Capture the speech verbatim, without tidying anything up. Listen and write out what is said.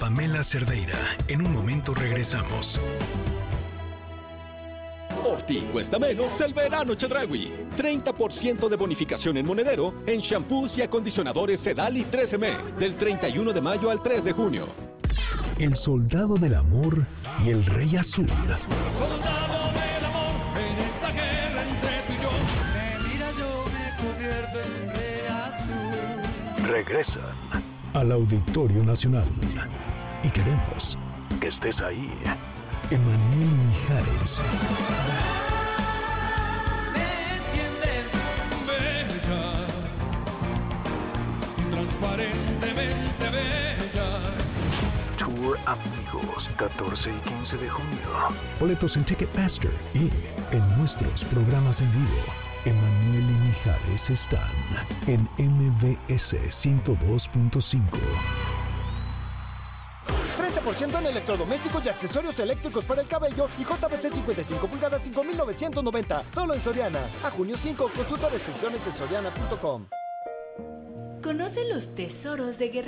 Pamela Cerdeira. En un momento regresamos. Por ti cuesta menos el verano Chedraui. treinta por ciento de bonificación en monedero en shampoos y acondicionadores Sedal y tres eme del treinta y uno de mayo al tres de junio. El soldado del amor y el rey azul. Soldado del amor, en esta guerra entre tú y yo. Me mira, yo me convierto en rey azul. Regresan al Auditorio Nacional. Y queremos que estés ahí. Emanuel Mijares. Me entiendes, bella, transparentemente bella. Tour Amigos, catorce y quince de junio. Boletos en Ticketmaster y en nuestros programas en vivo. Emanuel y Mijares están en eme be ese ciento dos punto cinco. treinta por ciento en electrodomésticos y accesorios eléctricos para el cabello y J B C cincuenta y cinco pulgadas, cinco mil novecientos noventa. Solo en Soriana. A junio cinco, consulta restricciones en soriana punto com. Conoce los tesoros de Guerrero.